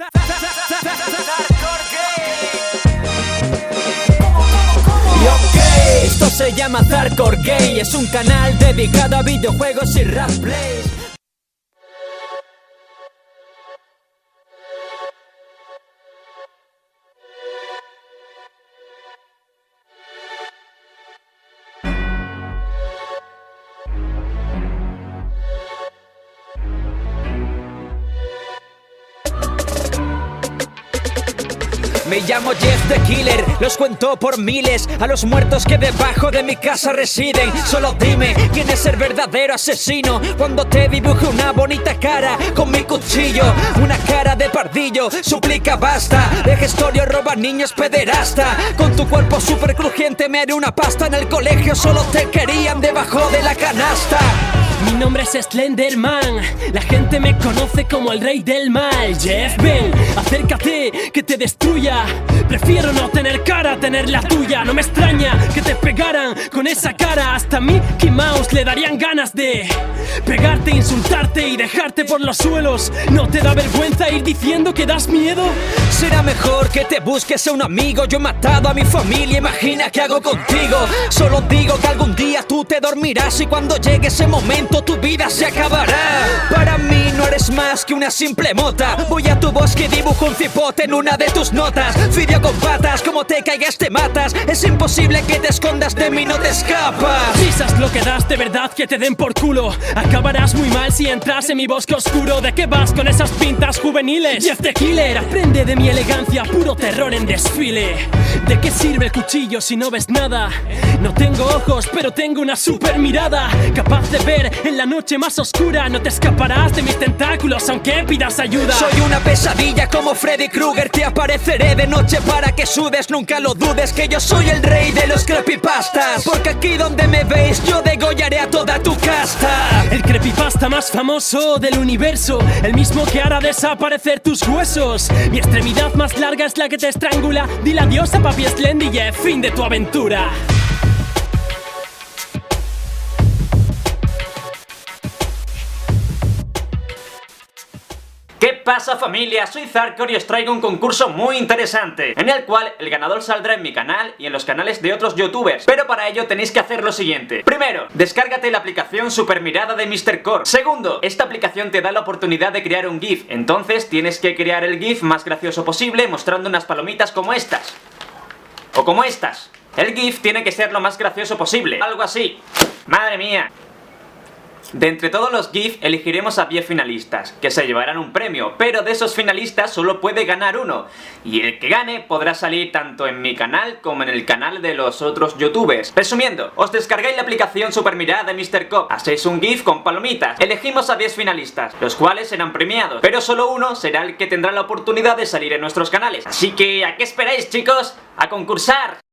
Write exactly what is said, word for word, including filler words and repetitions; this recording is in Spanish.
Y ok, esto se llama Zarkor Gay, es un canal dedicado a videojuegos y rap plays. Me llamo Jeff the Killer, los cuento por miles a los muertos que debajo de mi casa residen. Solo dime quién es el verdadero asesino cuando te dibuje una bonita cara con mi cuchillo. Una cara de pardillo, suplica basta. De gestorio roba niños pederasta. Con tu cuerpo súper crujiente me haré una pasta. En el colegio solo te querían debajo de la canasta. Mi nombre es Slenderman, la gente me conoce como el rey del mal. Jeff, ven, acércate, que te destruya. Prefiero no tener cara, tener la tuya. No me extraña que te pegaran con esa cara. Hasta a Mickey Mouse le darían ganas de pegarte, insultarte y dejarte por los suelos. ¿No te da vergüenza ir diciendo que das miedo? Será mejor que te busques a un amigo. Yo he matado a mi familia, imagina qué hago contigo. Solo digo que algún día tú te dormirás y cuando llegue ese momento tu vida se acabará. Para mí no eres más que una simple mota. Voy a tu bosque y dibujo un cipote en una de tus notas. Fidio con patas, como te caigas te matas. Es imposible que te escondas de mí, no te escapas. Risas lo que das, de verdad que te den por culo. Acabarás muy mal si entras en mi bosque oscuro. ¿De qué vas con esas pintas juveniles? Jeff the Killer, aprende de mi elegancia, puro terror en desfile. ¿De qué sirve el cuchillo si no ves nada? No tengo ojos, pero tengo una super mirada, capaz de ver en la noche más oscura. No te escaparás de mis tentáculos aunque pidas ayuda. Soy una pesadilla como Freddy Krueger. Te apareceré de noche para que sudes. Nunca lo dudes que yo soy el rey de los creepypastas, porque aquí donde me veis yo degollaré a toda tu casta. El creepypasta más famoso del universo, el mismo que hará desaparecer tus huesos. Mi extremidad más larga es la que te estrangula. Dile adiós a papi Slendy y es fin de tu aventura. ¿Qué pasa, familia? Soy Zarkor y os traigo un concurso muy interesante, en el cual el ganador saldrá en mi canal y en los canales de otros youtubers. Pero para ello tenéis que hacer lo siguiente. Primero, descárgate la aplicación Super Mirada de míster Core. Segundo, esta aplicación te da la oportunidad de crear un GIF. Entonces tienes que crear el GIF más gracioso posible mostrando unas palomitas como estas. O como estas. El GIF tiene que ser lo más gracioso posible. Algo así. Madre mía. De entre todos los GIF elegiremos a diez finalistas, que se llevarán un premio, pero de esos finalistas solo puede ganar uno, y el que gane podrá salir tanto en mi canal como en el canal de los otros youtubers. Resumiendo, os descargáis la aplicación Super Mirada de míster Cop, hacéis un GIF con palomitas, elegimos a diez finalistas, los cuales serán premiados, pero solo uno será el que tendrá la oportunidad de salir en nuestros canales. Así que, ¿a qué esperáis, chicos? ¡A concursar!